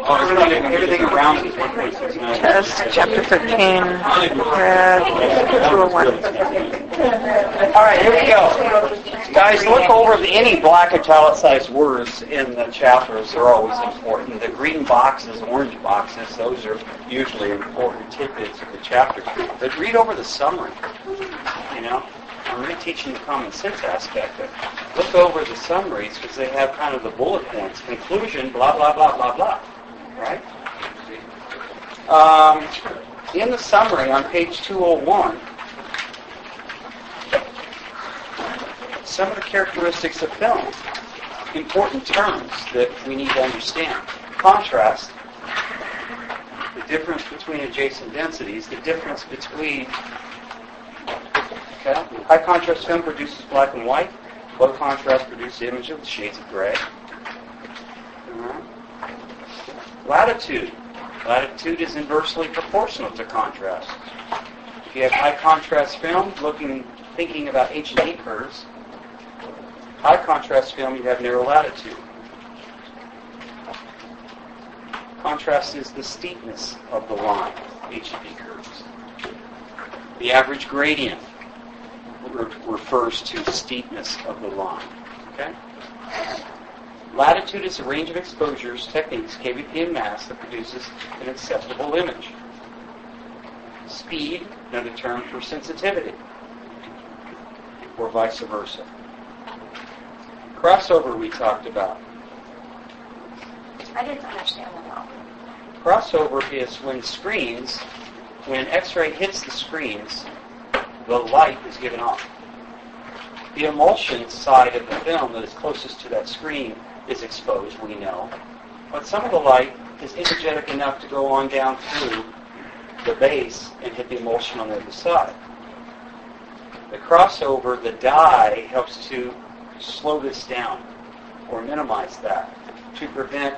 Everything around it is 1.6 million. Test, chapter 13, 201. All right, here we go. Guys, look over any black italicized words in the chapters. They're always important. The green boxes, orange boxes, those are usually important tidbits of the chapter. But read over the summary. I'm really teaching the common sense aspect of it. Look over the summaries because they have kind of the bullet points. Conclusion, blah, blah, blah, blah, blah. Right? In the summary on page 201, some of the characteristics of film, important terms that we need to understand. Contrast, the difference between adjacent densities, the difference between high contrast film produces black and white, low contrast produces images with shades of gray. Latitude. Latitude is inversely proportional to contrast. If you have high contrast film, thinking about H&E curves, high contrast film, you have narrow latitude. Contrast is the steepness of the line, H&E curves. The average gradient refers to the steepness of the line. Okay? Latitude is a range of exposures, techniques, KVP, and mass that produces an acceptable image. Speed, another term for sensitivity, or vice versa. Crossover we talked about. I didn't understand that at all. Crossover is when X-ray hits the screens, the light is given off. The emulsion side of the film that is closest to that screen is exposed, we know. But some of the light is energetic enough to go on down through the base and hit the emulsion on the other side. The crossover, the dye, helps to slow this down or minimize that to prevent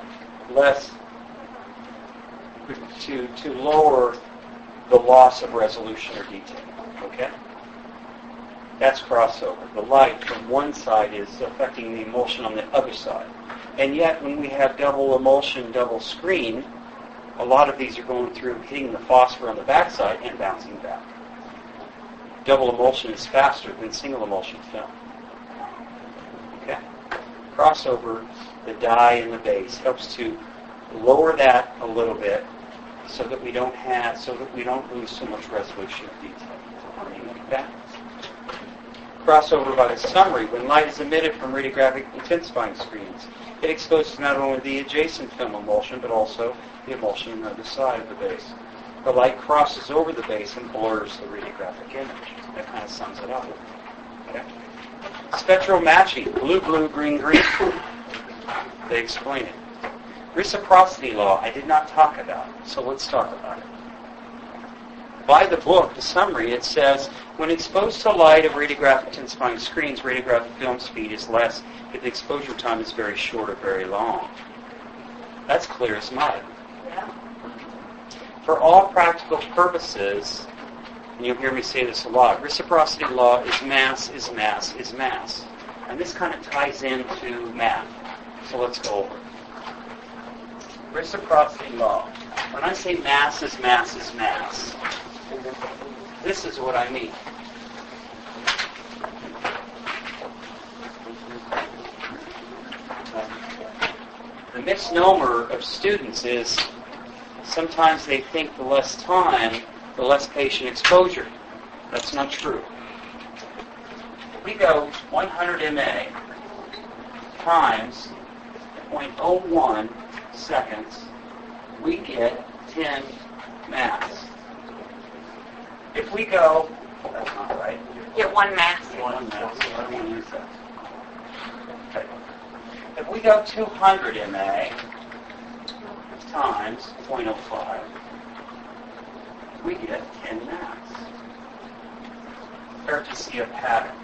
to lower the loss of resolution or detail. Okay? That's crossover. The light from one side is affecting the emulsion on the other side. And yet, when we have double emulsion, double screen, a lot of these are going through, hitting the phosphor on the backside and bouncing back. Double emulsion is faster than single emulsion film. Okay? Crossover, the dye in the base, helps to lower that a little bit so that we don't lose so much resolution of detail. Okay? Crossover by the summary. When light is emitted from radiographic intensifying screens, it exposes not only the adjacent film emulsion, but also the emulsion on the other side of the base. The light crosses over the base and blurs the radiographic image. That kind of sums it up. Okay? Spectral matching. Blue, blue, green, green. They explain it. Reciprocity law, I did not talk about, so let's talk about it. By the book, the summary, it says, when exposed to light of radiographic intensifying screens, radiographic film speed is less if the exposure time is very short or very long. That's clear as mud. Yeah. For all practical purposes, and you'll hear me say this a lot, reciprocity law is mass is mass is mass. And this kind of ties into math. So let's go over it. Reciprocity law. When I say mass is mass is mass, this is what I mean. The misnomer of students is sometimes they think the less time, the less patient exposure. That's not true. If we go 100 mA times 0.01 seconds, we get 10 mass. If we go, that's not right. Get one mass. One mass. I don't want to use that. Okay. If we go 200 mA times 0.05, we get 10 mass. Start to see a pattern.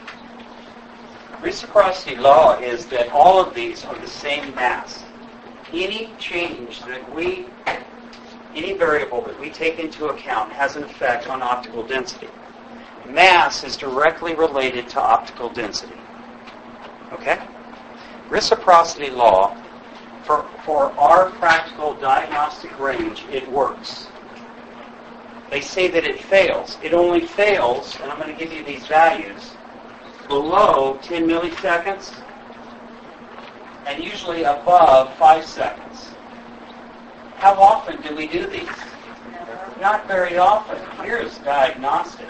Reciprocity law is that all of these are the same mass. any change any variable that we take into account has an effect on optical density. Mass is directly related to optical density. Okay? Reciprocity law, for our practical diagnostic range, it works. They say that it fails. It only fails, and I'm going to give you these values, below 10 milliseconds and usually above 5 seconds. How often do we do these? Not very often. Here's diagnostic.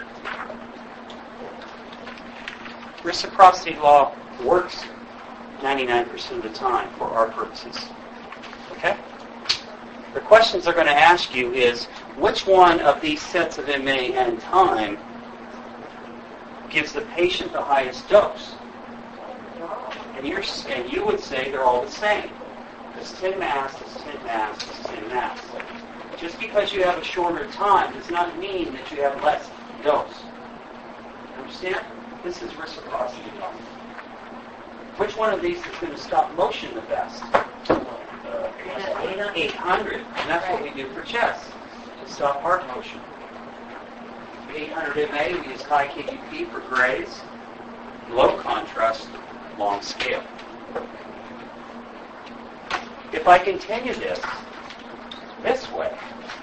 Reciprocity law works 99% of the time for our purposes. Okay? The questions they're going to ask you is, which one of these sets of MA and time gives the patient the highest dose? And you would say they're all the same. It's 10 mass, it's 10 mass, it's 10 mass. Just because you have a shorter time does not mean that you have less dose. Understand? This is reciprocity law. Which one of these is going to stop motion the best? 800. And that's what we do for chest, to stop heart motion. 800 MA, we use high kVp for grays, low contrast, long scale. If I continue this way,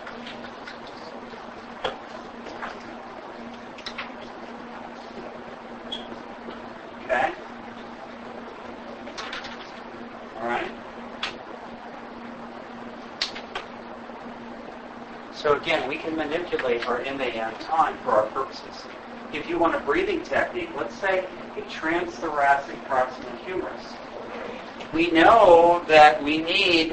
okay? All right? So again, we can manipulate our MAN time for our purposes. If you want a breathing technique, let's say a transthoracic proximal humerus. We know that we need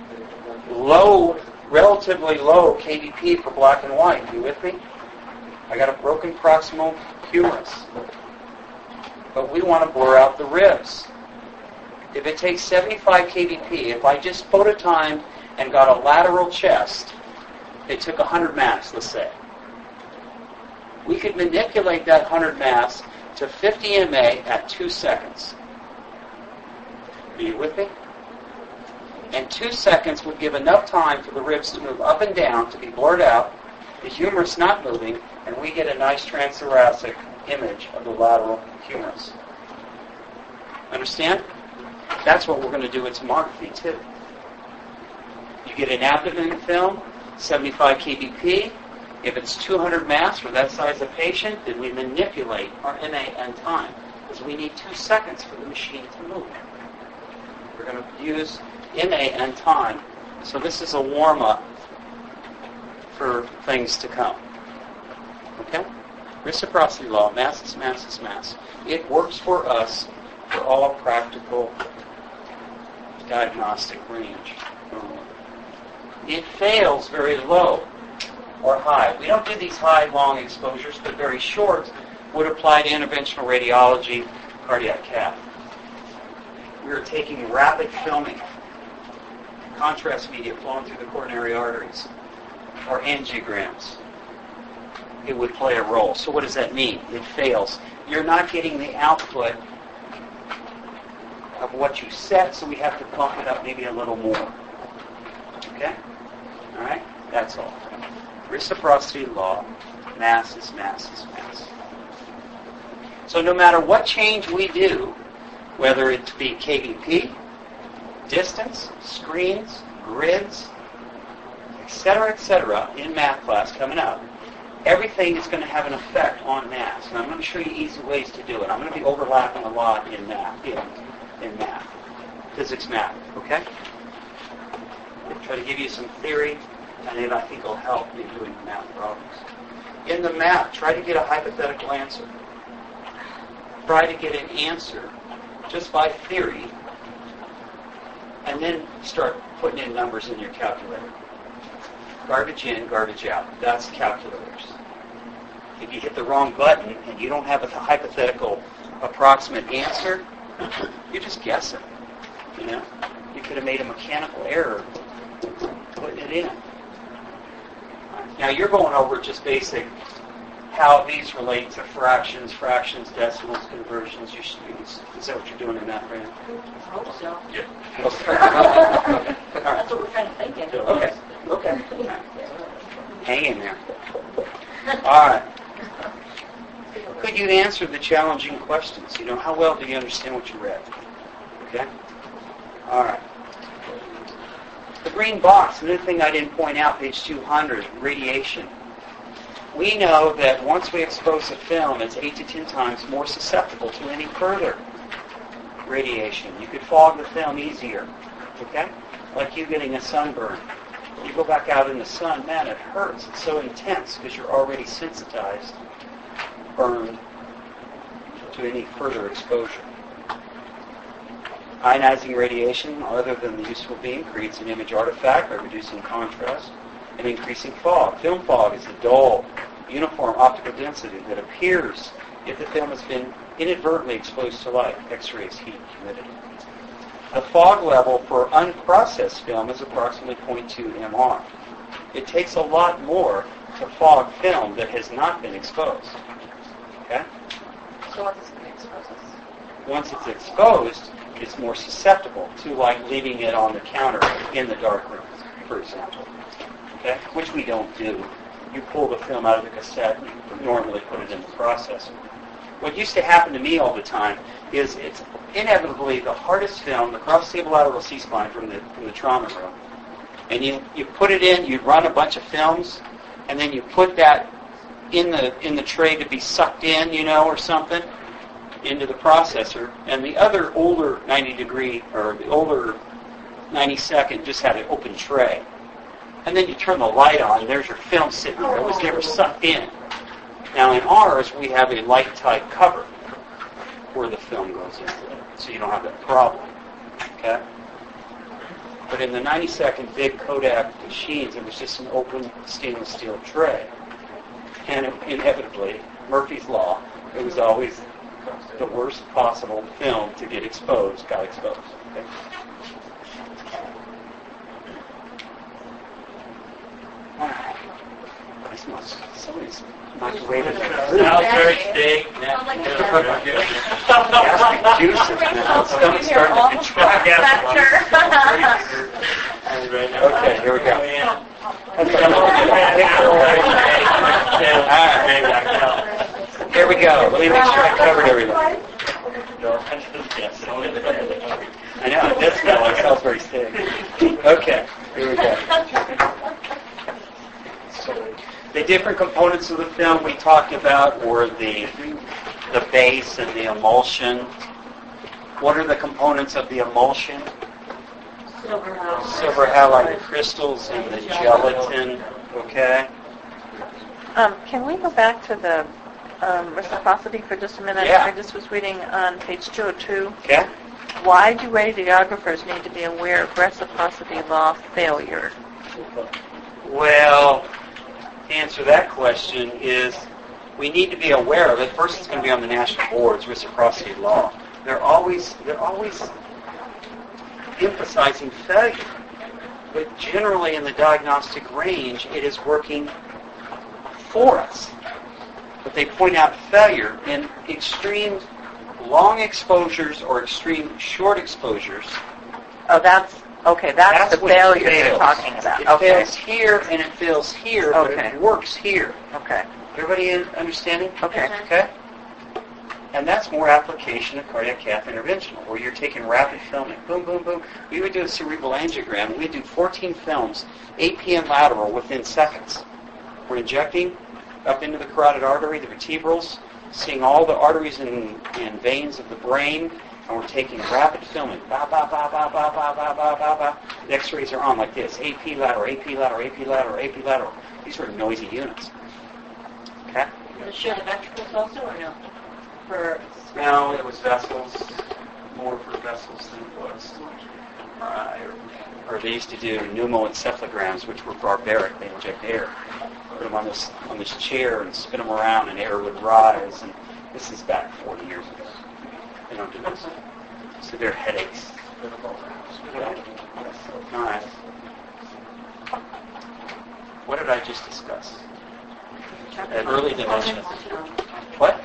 relatively low kVp for black and white. You with me? I got a broken proximal humerus. But we want to blur out the ribs. If it takes 75 kVp, if I just phototimed and got a lateral chest, it took 100 mass, let's say. We could manipulate that 100 mass to 50 MA at 2 seconds. Are you with me? And 2 seconds would give enough time for the ribs to move up and down, to be blurred out, the humerus not moving, and we get a nice transthoracic image of the lateral humerus. Understand? That's what we're going to do with tomography too. You get an abdomen film, 75 kVp. If it's 200 mass for that size of patient, then we manipulate our MA and time, because we need 2 seconds for the machine to move. We're going to use MA and time. So this is a warm-up for things to come. Okay? Reciprocity law, mass is mass is mass. It works for us for all practical diagnostic range. It fails very low or high. We don't do these high, long exposures, but very short would apply to interventional radiology, cardiac cath. We are taking rapid filming, contrast media flowing through the coronary arteries, or angiograms. It would play a role. So what does that mean? It fails. You're not getting the output of what you set, so we have to bump it up maybe a little more. Okay? All right? That's all. Reciprocity law, mass is mass is mass. So no matter what change we do, whether it be kVp, distance, screens, grids, etc., in math class coming up, everything is going to have an effect on mass. And I'm going to show you easy ways to do it. I'm going to be overlapping a lot in math, in math, physics math, okay? I'll try to give you some theory, and then I think it'll help in doing the math problems. In the math, try to get a hypothetical answer. Try to get an answer just by theory, and then start putting in numbers in your calculator. Garbage in, garbage out. That's calculators. If you hit the wrong button and you don't have a hypothetical approximate answer, you're just guessing. You know, you could have made a mechanical error putting it in. Now you're going over just basic how these relate to fractions, decimals, conversions. Is that what you're doing in that, Brandon? I hope so. Yeah. Okay. All right. Could you answer the challenging questions? How well do you understand what you read? Okay? All right. The green box, another thing I didn't point out, page 200, radiation. We know that once we expose a film, it's 8 to 10 times more susceptible to any further radiation. You could fog the film easier, okay? Like you getting a sunburn. You go back out in the sun, man, it hurts. It's so intense because you're already sensitized, burned to any further exposure. Ionizing radiation, other than the useful beam, creates an image artifact by reducing contrast and increasing fog. Film fog is a dull, uniform optical density that appears if the film has been inadvertently exposed to light, X-rays, heat, humidity. The fog level for unprocessed film is approximately 0.2 mR. It takes a lot more to fog film that has not been exposed. Okay? So what does it expose us? Once it's exposed, it's more susceptible to like leaving it on the counter in the dark room, for example. Okay? Which we don't do. You pull the film out of the cassette and you normally put it in the processor. What used to happen to me all the time is it's inevitably the hardest film, the cross-table lateral C-spine from the trauma room. And you put it in, you run a bunch of films, and then you put that in the tray to be sucked in, or something, into the processor. And the other older 90-degree, or the older 92nd just had an open tray. And then you turn the light on, and there's your film sitting there. It was never sucked in. Now in ours, we have a light-tight cover where the film goes in, so you don't have that problem. Okay? But in the 92nd big Kodak machines, it was just an open stainless steel tray. And inevitably, Murphy's Law, it was always the worst possible film to get exposed, got exposed. Okay? All right. I smell somebody's microwave. Salisbury steak. Gastric juices now. Stomach's starting to contract. Okay, here we go. Here we go. Let me make sure I covered everything. I know, it does smell like Salisbury steak. Okay, here we go. The different components of the film we talked about were the base and the emulsion. What are the components of the emulsion? Silver halide crystals and the gelatin. Okay. Can we go back to the reciprocity for just a minute? Yeah. I just was reading on page 202. Okay. Why do radiographers need to be aware of reciprocity law failure? Well, to answer that question is we need to be aware of it. First, it's going to be on the national boards, reciprocity law. They're always emphasizing failure. But generally in the diagnostic range, it is working for us. But they point out failure in extreme long exposures or extreme short exposures. Oh, that's the when it failure you're fails. talking about. It Okay. fails here and it fails here, but Okay. it works here. Okay. Everybody understanding? Okay. Okay? And that's more application of cardiac cath interventional, where you're taking rapid filming. Boom, boom, boom. We would do a cerebral angiogram, and we'd do 14 films, 8 p.m. lateral within seconds. We're injecting up into the carotid artery, the vertebrals, seeing all the arteries and veins of the brain, and we're taking rapid filming. Ba, ba, ba, ba, ba, ba, ba, ba, ba, ba. The x-rays are on like this. AP lateral, AP lateral, AP lateral, AP lateral. These are noisy units. Okay? Does it show the ventricles also, or no? No, it was vessels, more for vessels than it was. Or they used to do pneumoencephalograms, which were barbaric. They inject air, put them on this chair, and spin them around, and air would rise. And this is back 40 years ago. They don't do this. Severe headaches. Okay. All right. What did I just discuss? Early dementia. What?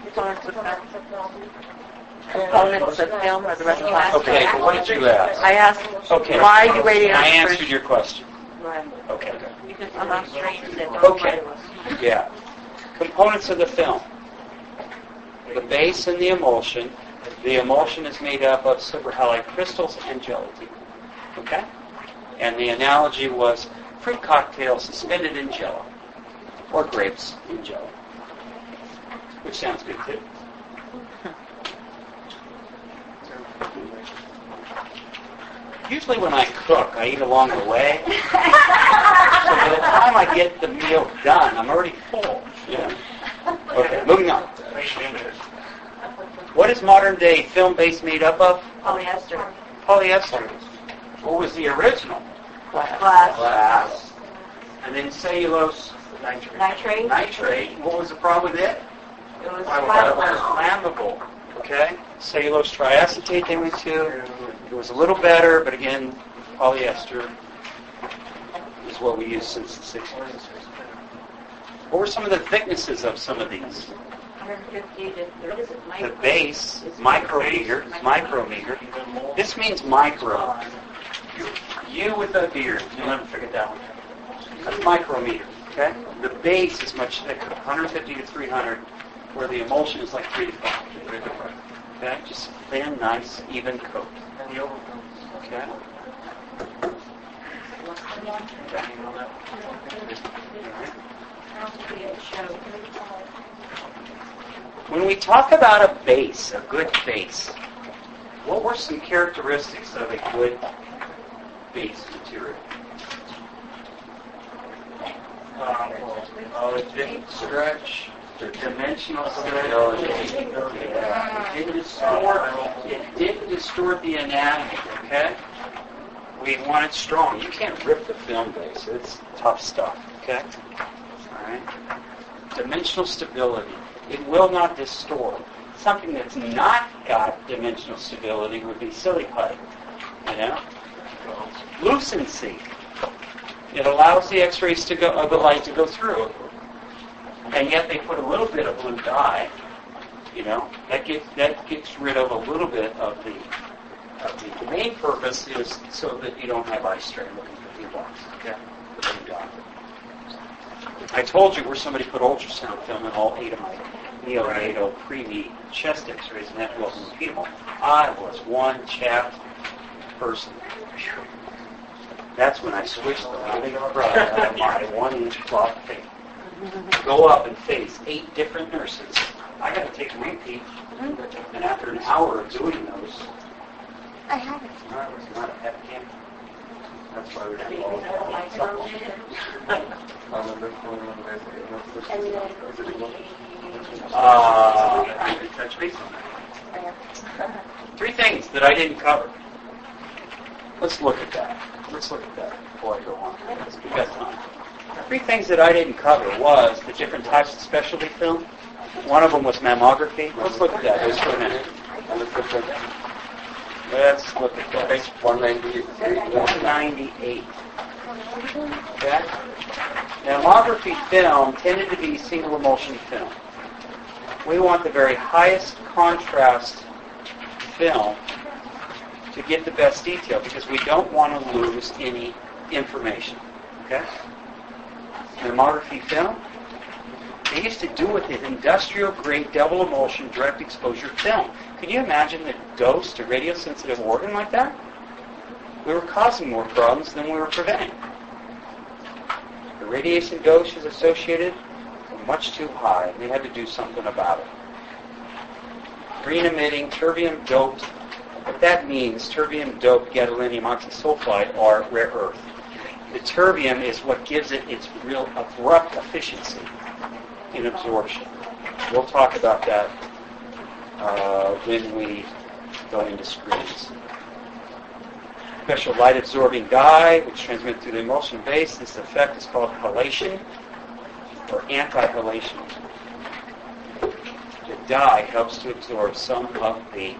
Components of film or the reciprocity? Okay, but what did you ask? I asked, Okay. why do radiographers... I answered your question. Right. Okay. Because I'm not strange that Okay. Yeah. Components of the film. The base and the emulsion. The emulsion is made up of superhalide crystals and gelatin. Okay? And the analogy was fruit cocktail suspended in jello. Or grapes in jello. Which sounds good too. Usually when I cook, I eat along the way. So by the time I get the meal done, I'm already full. Yeah. Okay, moving on. What is modern day film base made up of? Polyester. Polyester. What was the original? Glass. And then cellulose Nitrate. nitrate. What was the problem with it? It was Flammable. Okay? Cellulose triacetate they went to. It was a little better, but again, polyester is what we used since the 60s. What were some of the thicknesses of some of these? 150 to 30. The base, micrometer. This means micro. You with a beard, you'll never forget that one. That's micrometer, okay? The base is much thicker, 150 to 300, where the emulsion is like 3 to 5. Okay? Just thin, nice, even coat. Okay? When we talk about a base, a good base, what were some characteristics of a good base material? It didn't stretch, the dimensional stability. It didn't distort the anatomy, okay? We want it strong. You can't rip the film base. It's tough stuff, okay? All right. Dimensional stability. It will not distort. Something that's not got dimensional stability would be silly putty, you know? Lucency. It allows the X-rays to go, of the light to go through, and yet they put a little bit of blue dye. You know, that gets rid of a little bit of the. The main purpose is so that you don't have eye strain looking for blue dots. Okay, the blue dot. I told you where somebody put ultrasound film in all 8 of my neonatal pre-meet chest X-rays, and that wasn't repeatable. I was one chapped person. That's when I switched the living crud out of my 1-inch cloth tape. Go up and face 8 different nurses. I got to take a repeat, and after an hour of doing those, I have it. I was not a pet camp. That's why we didn't all touch base on that. 3 things that I didn't cover. Let's look at that. Before I go on. We've got time. 3 things that I didn't cover was the different types of specialty film. One of them was mammography. Let's look at that just for a minute. Let's look at that. Page 198. Okay? Mammography film tended to be single emulsion film. We want the very highest contrast film to get the best detail because we don't want to lose any information. Okay? Mammography film, they used to do it with industrial grade double emulsion direct exposure film. Can you imagine the dose to radiosensitive organ like that? We were causing more problems than we were preventing. The radiation doses associated were much too high, and they had to do something about it. Green emitting, terbium doped. What that means, terbium doped gadolinium oxysulfide are rare earth. The terbium is what gives it its real abrupt efficiency in absorption. We'll talk about that when we go into screens. Special light-absorbing dye, which transmits through the emulsion base. This effect is called halation or anti-halation. The dye helps to absorb some of the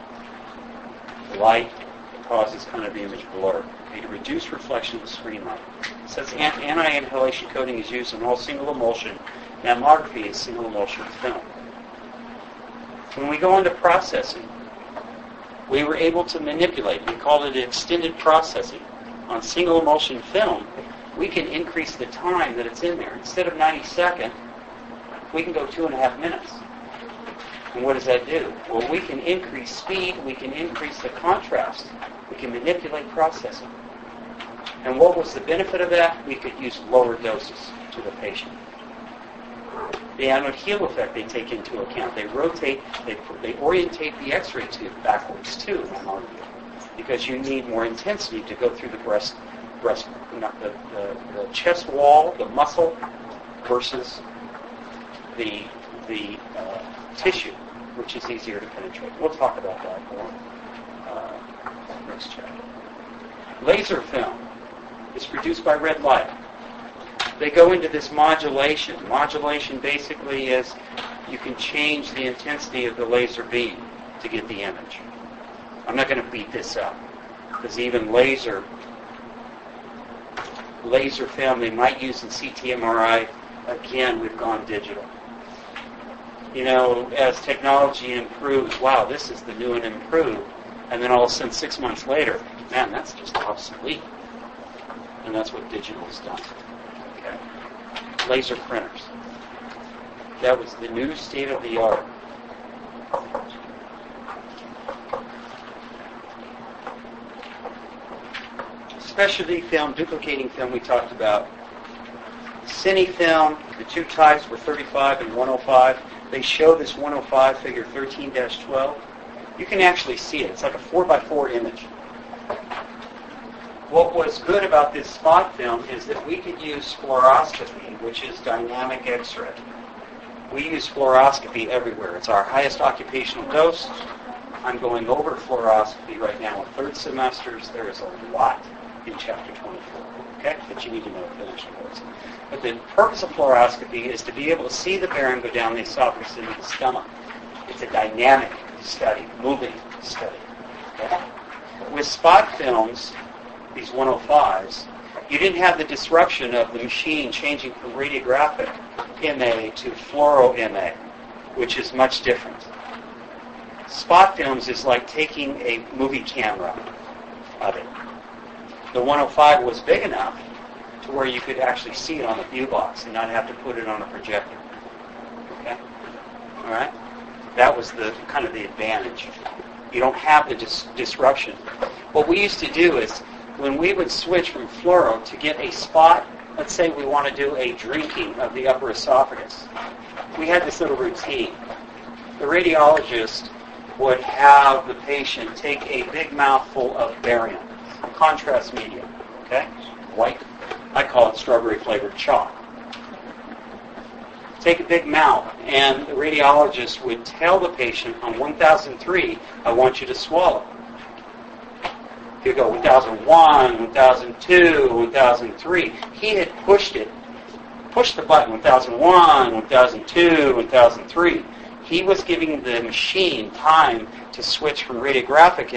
light that causes kind of the image blur. To reduce reflection of the screen light. It says anti-inhalation coating is used in all single emulsion. Mammography is single emulsion film. When we go into processing, we were able to manipulate. We called it extended processing. On single emulsion film, we can increase the time that it's in there. Instead of 90 seconds, we can go 2.5 minutes. And what does that do? Well, we can increase speed, we can increase the contrast, we can manipulate processing. And what was the benefit of that? We could use lower doses to the patient. The anode heel effect they take into account. They rotate, they orientate the X-ray tube backwards too, in anode heel, because you need more intensity to go through the the chest wall, the muscle, versus the tissue, which is easier to penetrate. We'll talk about that more next chapter. Laser film is produced by red light. They go into this modulation. Modulation basically is you can change the intensity of the laser beam to get the image. I'm not going to beat this up, because even laser film they might use in CT MRI, again, we've gone digital. You know, as technology improves, wow, this is the new and improved. And then all of a sudden, 6 months later, man, that's just obsolete. And that's what digital has done. Okay. Laser printers. That was the new state of the art. Specialty film, duplicating film we talked about. Cine film, the two types were 35 and 105. They show this 105 figure 13-12. You can actually see it. It's like a 4x4 image. What was good about this spot film is that we could use fluoroscopy, which is dynamic X-ray. We use fluoroscopy everywhere. It's our highest occupational dose. I'm going over fluoroscopy right now in third semesters. There is a lot in Chapter 24, okay, that you need to know to finish the course. But the purpose of fluoroscopy is to be able to see the barium go down the esophagus into the stomach. It's a dynamic study, moving study. Okay? With spot films, these 105s, you didn't have the disruption of the machine changing from radiographic MA to fluoro MA, which is much different. Spot films is like taking a movie camera of it. The 105 was big enough to where you could actually see it on the view box and not have to put it on a projector. Okay? All right? That was the kind of the advantage. You don't have the disruption. What we used to do is when we would switch from fluoro to get a spot, let's say we want to do a drinking of the upper esophagus, we had this little routine. The radiologist would have the patient take a big mouthful of barium, contrast medium, okay? White. I call it strawberry-flavored chalk. Take a big mouth, and the radiologist would tell the patient on 1003, I want you to swallow. You go 1001, 1002, 1003. He had pushed the button 1001, 1002, 1003. He was giving the machine time to switch from fluoroscopic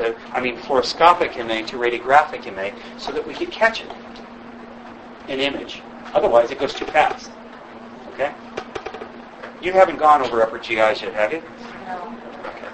MA to radiographic MA so that we could catch it in image. Otherwise, it goes too fast. Okay? You haven't gone over upper GIs yet, have you? No. Okay.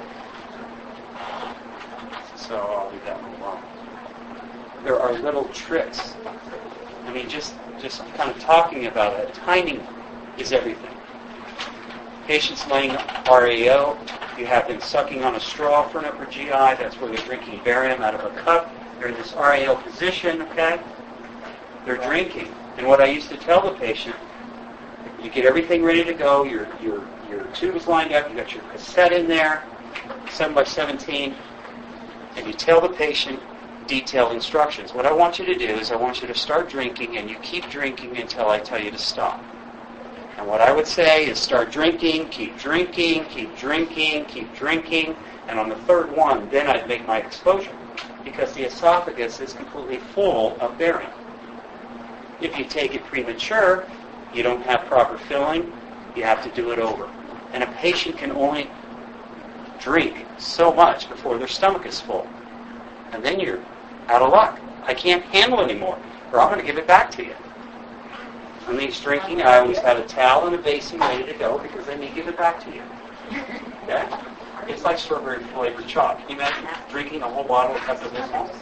So I'll leave that one alone. There are little tricks. I mean, just kind of talking about it. Timing is everything. Patients laying RAO, you have them sucking on a straw for an upper GI. That's where they're drinking barium out of a cup. They're in this RAO position, okay? They're drinking. And what I used to tell the patient, you get everything ready to go, your tube is lined up, you got your cassette in there, 7x17, and you tell the patient detailed instructions. What I want you to do is I want you to start drinking, and you keep drinking until I tell you to stop. And what I would say is start drinking, keep drinking, keep drinking, keep drinking, and on the third one, then I'd make my exposure, because the esophagus is completely full of barium. If you take it premature, you don't have proper filling, you have to do it over. And a patient can only drink so much before their stomach is full. And then you're out of luck. I can't handle anymore, or I'm going to give it back to you. When he's drinking, I always have a towel and a basin ready to go because I may give it back to you. Okay? It's like strawberry flavored chalk. Can you imagine drinking a whole bottle of Pepto-Bismol?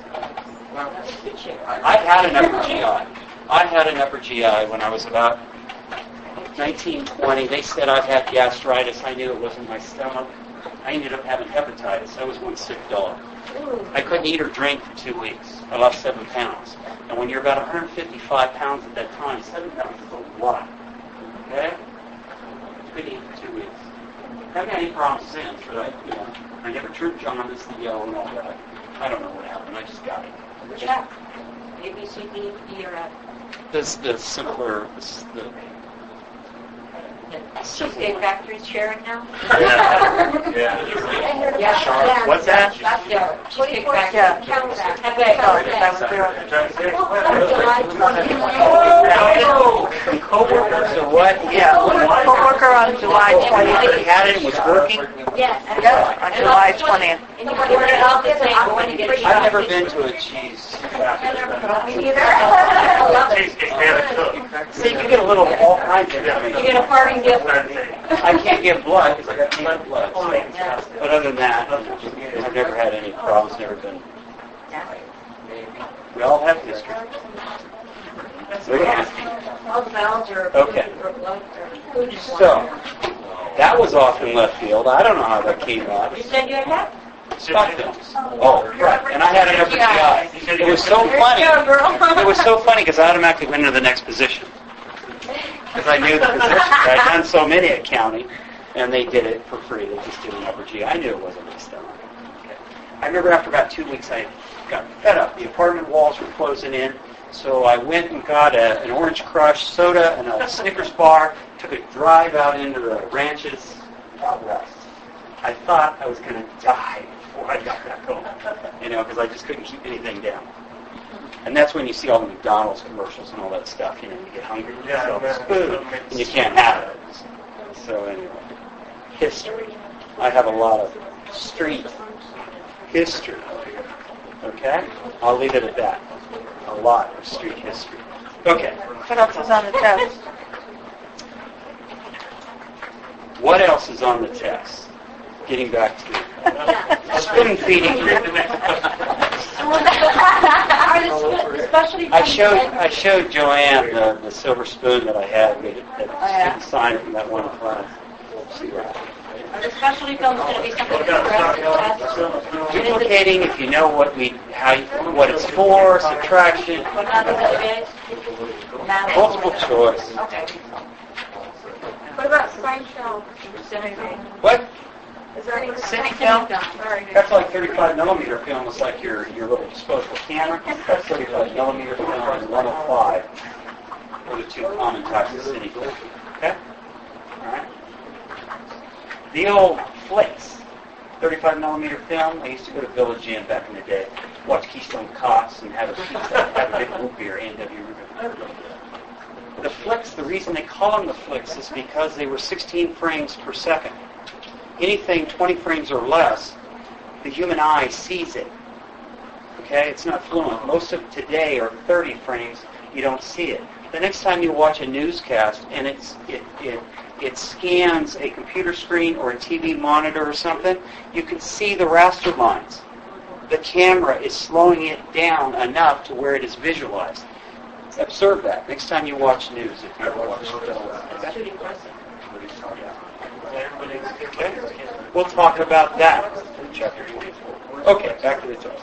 I had an upper GI. I had an upper GI when I was about 1920. They said I've had gastritis. I knew it wasn't my stomach. I ended up having hepatitis. I was one sick dog. I couldn't eat or drink for 2 weeks. I lost 7 pounds. And when you're about 155 pounds at that time, 7 pounds is a lot. Okay? Couldn't eat for 2 weeks. Haven't had any problems since, but I never turned jaundice and yellow and all that. I don't know what happened. I just got it. Which app? A, B, C, D, E, or F? The simpler, Cheesecake Factory's sharing now? Yeah. What's that? Cheesecake Factory. Yeah. Some coworkers or what? Yeah, co-worker on July He 20th. had it and was working. Yes. Yeah, on July 20th. And you want to order it all the same, I want to get it. I've never been to a cheese Me either. I love it. See, you get a little all kinds of You information. get a parting gift. I can't give blood because I got blood blood. But other than that, I've never had any problems, never been. We all have history. All the valves are Okay. for blood or food. So, that was off in left field. I don't know how that came out. You said you had that? Stock films. Oh, right. And I had an upper GI. It was so funny. It was so funny because I automatically went into the next position. Because I knew the position. I'd done so many at county, and they did it for free. They just did an upper GI. I knew it wasn't my stomach. Okay. I remember after about 2 weeks, I got fed up. The apartment walls were closing in, so I went and got an Orange Crush soda and a Snickers bar, took a drive out into the ranches out west. I thought I was going to die before I got back home, because I just couldn't keep anything down. And that's when you see all the McDonald's commercials and all that stuff. You get hungry, you sell this food, and you can't have it. So anyway, history. I have a lot of street history. Okay? I'll leave it at that. A lot of street history. Okay. What else is on the test? What else is on the test? Getting back to spoon feeding. I showed Joanne the silver spoon that I had that signed from that one class. See what happens. Are the specialty films going to be something progressive? Duplicating, if you know what it's for, subtraction, What about the other days? multiple choice. Okay. What about spine film? What? Is there any Cine film? That's like 35 millimeter film. It's like your little disposable camera. That's 35 millimeter film and 105. Those are two common types of cine film. Okay? All right. The old flicks, 35 millimeter film. I used to go to Village Inn back in the day, watch Keystone Cops and have a big root beer, A&W root beer. The flicks, the reason they call them the flicks is because they were 16 frames per second. Anything 20 frames or less, the human eye sees it. Okay? It's not fluent. Most of today are 30 frames. You don't see it. The next time you watch a newscast and it scans a computer screen or a TV monitor or something, you can see the raster lines. The camera is slowing it down enough to where it is visualized. Observe that next time you watch news. If you ever watch Shooting question. Okay. We'll talk about that in chapter 24. Okay, back to the test.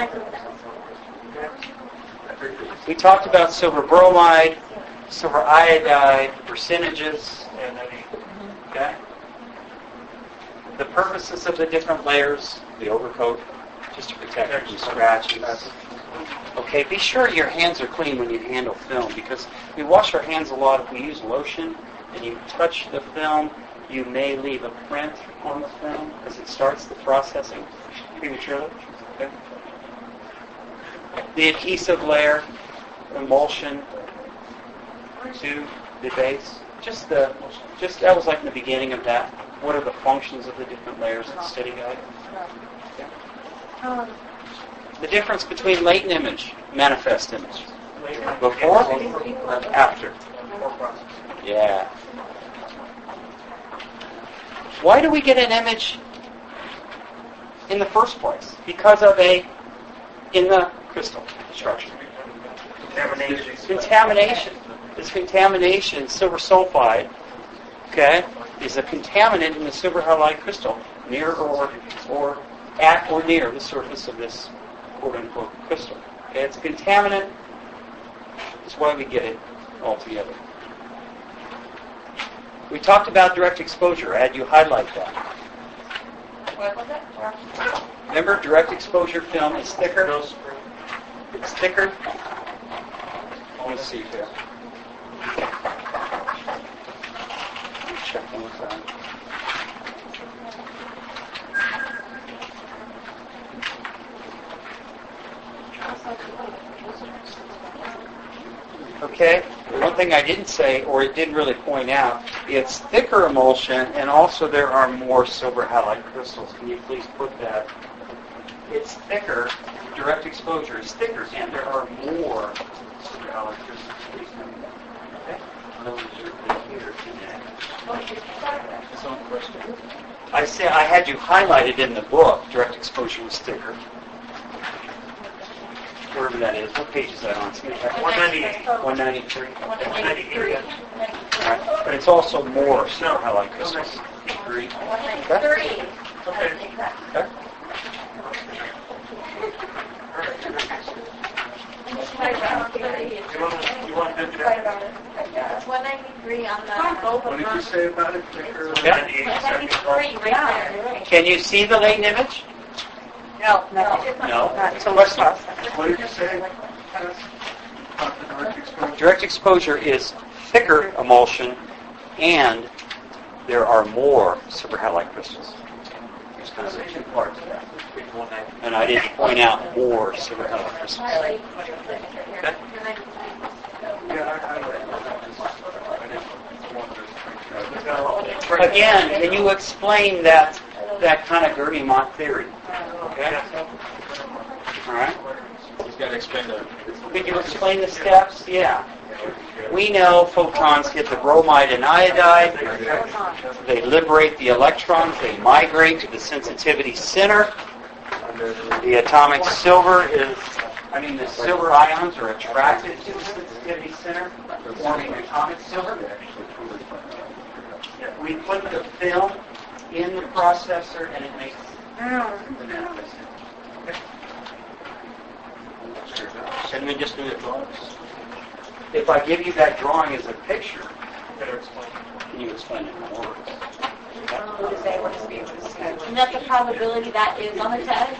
We talked about silver bromide, silver iodide, percentages. Okay. The purposes of the different layers, the overcoat, just to protect you from scratches. Okay, be sure your hands are clean when you handle film because we wash our hands a lot if we use lotion and you touch the film, you may leave a print on the film as it starts the processing prematurely. Okay. The adhesive layer, emulsion to the base. Just that was like the beginning of that. What are the functions of the different layers in Study Guide? Okay. The difference between latent image, manifest image. Before, after. Yeah. Why do we get an image in the first place? Because of in the crystal structure. Contamination. This contamination, silver sulfide, okay, is a contaminant in the silver halide crystal near or at or near the surface of this quote-unquote crystal. Okay, it's a contaminant. That's why we get it all together. We talked about direct exposure. I had you highlight that. What was it? Remember, direct exposure film is thicker. It's thicker. Let me see here. Check one more time. Okay, one thing I didn't say, or it didn't really point out, it's thicker emulsion, and also there are more silver halide crystals. Can you please put that? It's thicker, direct exposure is thicker, and there are more silver halide crystals. Please note that. Okay? I said I had you highlighted in the book, direct exposure was thicker. Wherever that is. What page is that on? 198. 193. 198. All right. But it's also more silver halide crystals. Agree? Okay. Okay. You want to do that? It's 193 on the both What of did you them. say about it? Thicker than Yeah. 193 right there. Can you see the latent image? No. No. Not until the process. What did you say? Direct exposure is thicker emulsion, and there are more silver halide crystals. There's kind of a two parts to that. And I didn't point out more silver halide crystals. Okay? Again, can you explain that kind of Gurney-Mott theory? Okay? All right. He's got to explain the... Could you explain the steps? Yeah. We know photons hit the bromide and iodide. They liberate the electrons. They migrate to the sensitivity center. The atomic silver the silver ions are attracted to the sensitivity center, forming atomic silver. We put the film in the processor, and it makes the manifest. Shouldn't we just do the drawings? If I give you that drawing as a picture, can you explain it in words? Isn't that the probability that is on the test?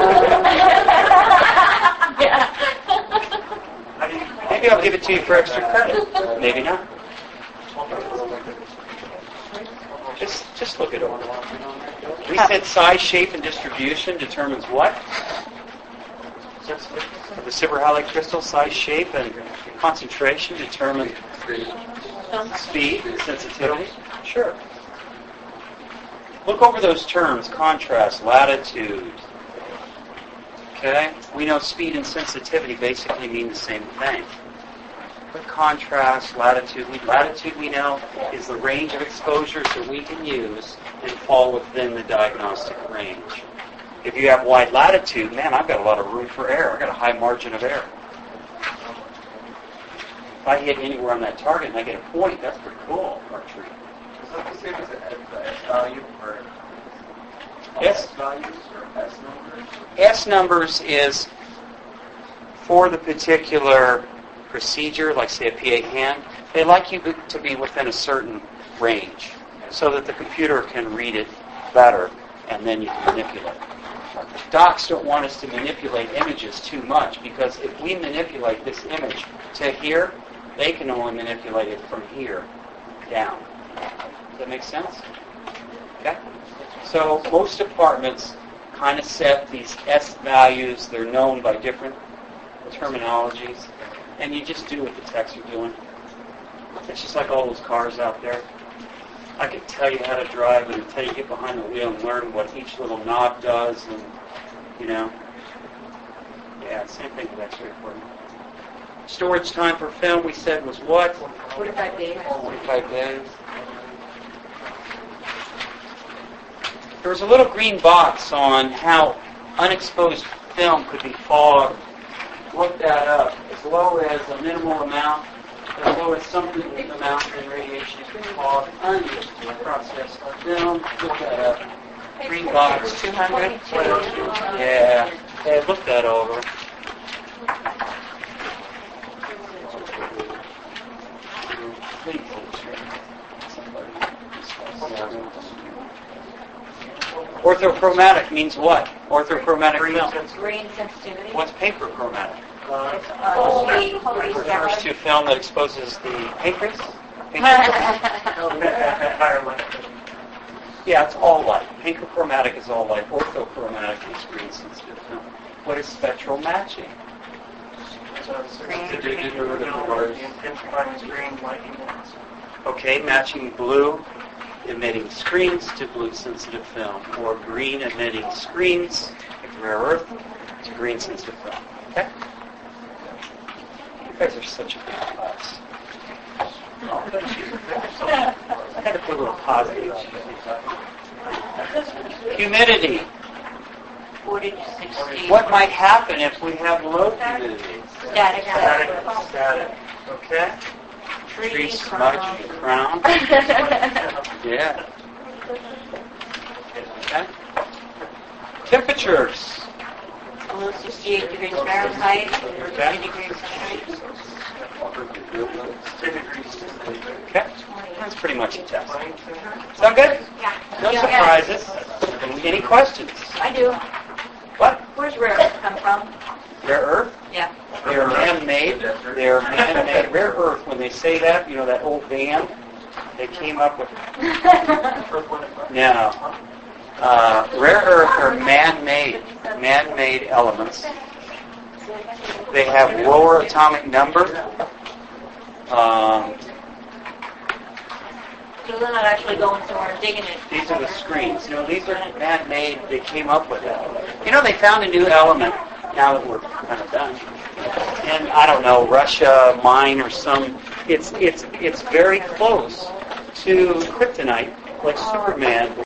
Maybe I'll give it to you for extra credit. Maybe not. Just look it over. We said size, shape, and distribution determines what? The silver halide crystal size, shape, and concentration determine speed, sensitivity. Sure. Look over those terms: contrast, latitude. Okay? We know speed and sensitivity basically mean the same thing. But contrast, latitude we know is the range of exposures that we can use and fall within the diagnostic range. If you have wide latitude, man, I've got a lot of room for error. I've got a high margin of error. If I hit anywhere on that target and I get a point, that's pretty cool, archery. Is that the same as the S value or S values or S numbers? S numbers is for the particular procedure, like say a PA hand, they like you to be within a certain range so that the computer can read it better and then you can manipulate. Docs don't want us to manipulate images too much because if we manipulate this image to here, they can only manipulate it from here down. Does that make sense? Okay? So most departments kind of set these S values. They're known by different terminologies. And you just do what the techs are doing. It's just like all those cars out there. I could tell you how to drive and until you get behind the wheel and learn what each little knob does and, Yeah, same thing with X-ray equipment. Storage time for film, we said, was what? 45 days. 45 days. There was a little green box on how unexposed film could be fogged. Look that up. As low as a minimal amount The lowest something amount in radiation is called unuseful process of film. Look that up. Green box. 200? Yeah. Hey, look that over. Orthochromatic means what? Orthochromatic film. Green sensitivity. What's paperchromatic? Holy Refers to film that exposes the pancreas. Yeah, it's all light. Pancrochromatic is all light. Orthochromatic is green sensitive film. What is spectral matching? Okay, matching blue emitting screens to blue sensitive film, or green emitting screens, like rare earth, to green sensitive film. Okay? You guys are such a good class. I had to put a little positive on it. Humidity. 40 to 60. What might happen if we have low humidity? Static. Okay? Tree smudge the crown. Yeah. Okay. Temperatures. Below 68 degrees Fahrenheit, 30 degrees Celsius. Okay. That's pretty much a test. Sound good? Yeah. No surprises. Any questions? I do. What? Where's rare earth come from? Rare earth? Yeah. They are man-made. They are man-made. Rare earth, when they say that, you know, that old band, they came up with... No. Rare earth are man-made elements. They have lower atomic number. So they're not actually going somewhere and digging it. These are the screens. You know, these are man-made. They came up with it. You know, they found a new element. Now that we're kind of done, and I don't know, Russia mine or some. It's very close to kryptonite, like Superman.